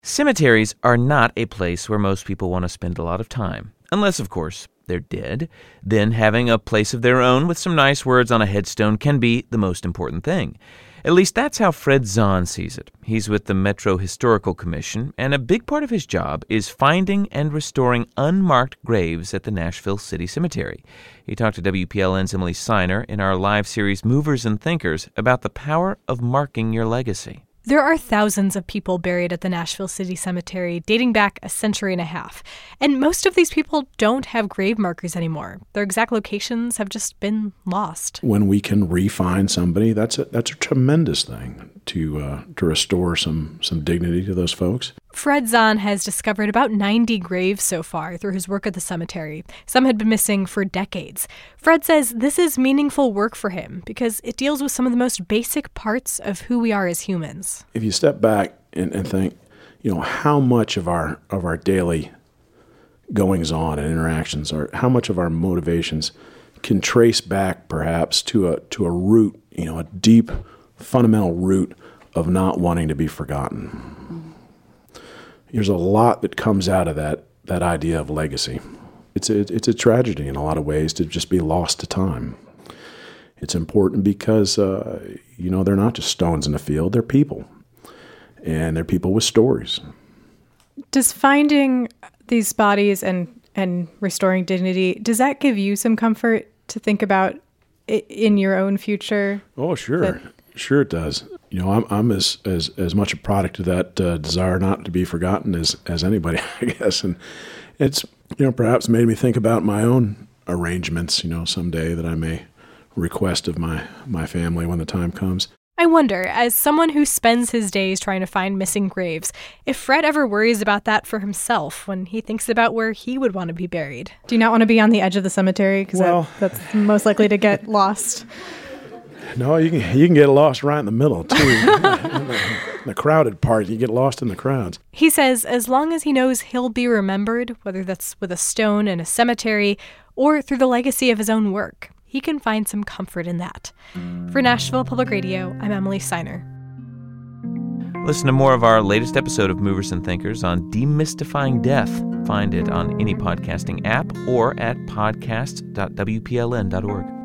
Cemeteries are not a place where most people want to spend a lot of time. Unless, of course, they're dead. Then having a place of their own with some nice words on a headstone can be the most important thing. At least that's how Fred Zahn sees it. He's with the Metro Historical Commission, and a big part of his job is finding and restoring unmarked graves at the Nashville City Cemetery. He talked to WPLN's Emily Siner in our live series Movers and Thinkers about the power of marking your legacy. There are thousands of people buried at the Nashville City Cemetery dating back a century and a half. And most of these people don't have grave markers anymore. Their exact locations have just been lost. When we can re-find somebody, that's a tremendous thing to restore some dignity to those folks. Fred Zahn has discovered about 90 graves so far through his work at the cemetery. Some had been missing for decades. Fred says this is meaningful work for him because it deals with some of the most basic parts of who we are as humans. If you step back and think, how much of our daily goings on and interactions, or how much of our motivations can trace back perhaps to a root, a deep, fundamental root of not wanting to be forgotten. There's a lot that comes out of that idea of legacy. It's a tragedy in a lot of ways to just be lost to time. It's important because, they're not just stones in the field, they're people. And they're people with stories. Does finding these bodies and restoring dignity, does that give you some comfort to think about in your own future? Oh, sure. Sure it does. I'm as much a product of that desire not to be forgotten as anybody, I guess. And it's, perhaps made me think about my own arrangements, someday that I may request of my family when the time comes. I wonder, as someone who spends his days trying to find missing graves, if Fred ever worries about that for himself when he thinks about where he would want to be buried. Do you not want to be on the edge of the cemetery? Because that's most likely to get lost. No, you can get lost right in the middle, too. in the crowded part, you get lost in the crowds. He says as long as he knows he'll be remembered, whether that's with a stone in a cemetery or through the legacy of his own work, he can find some comfort in that. For Nashville Public Radio, I'm Emily Siner. Listen to more of our latest episode of Movers and Thinkers on demystifying death. Find it on any podcasting app or at podcasts.wpln.org.